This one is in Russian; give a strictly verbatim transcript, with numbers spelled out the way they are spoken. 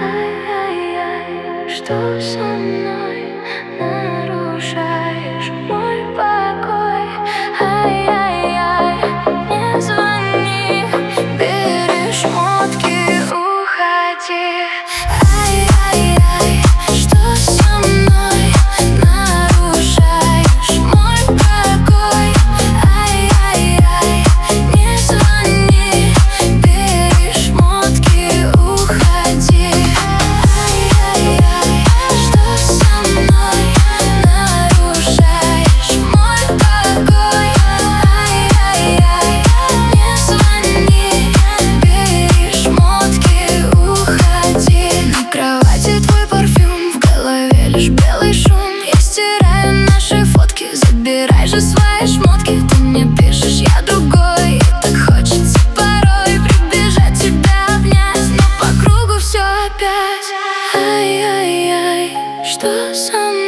Ай-яй-яй, что со мной? Нарушаешь мой покой. Ай-яй-яй, не звони, бери шмотки, уходи. Ай-яй-яй, что со мной? Нарушаешь мой покой. Ай-яй-яй, не звони, бери шмотки, уходи. Ай-яй-яй, что со мной? Нарушаешь мой покой. Ай-яй-яй, не звони, бери шмотки, уходи. На кровати твой парфюм, в голове лишь белый шум. Я стираю наши фотки, забирай же свои шмотки. Ты мне пишешь, я другой, и так хочется порой прибежать, тебя обнять, но по кругу все опять. Ай-яй-яй, что со мной?